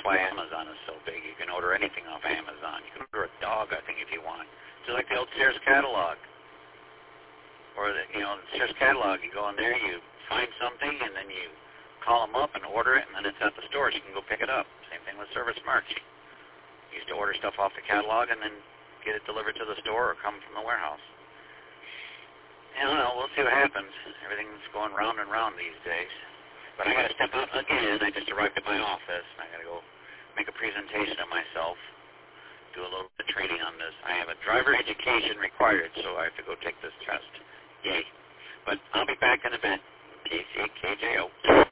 why Amazon is so big. You can order anything off Amazon. You can order a dog, I think, if you want. Just like the old Sears catalog. Or, the Sears catalog, you go in there, you find something, and then you call them up and order it, and then it's at the store, so you can go pick it up. Same thing with Service March. You used to order stuff off the catalog and then get it delivered to the store or come from the warehouse. I don't know. We'll see what happens. Everything's going round and round these days. But I got to step out again. I just arrived at my office. I got to go make a presentation of myself, do a little bit of training on this. I have a driver education required, so I have to go take this test. Yay. But I'll be back in a bit. KCKJO.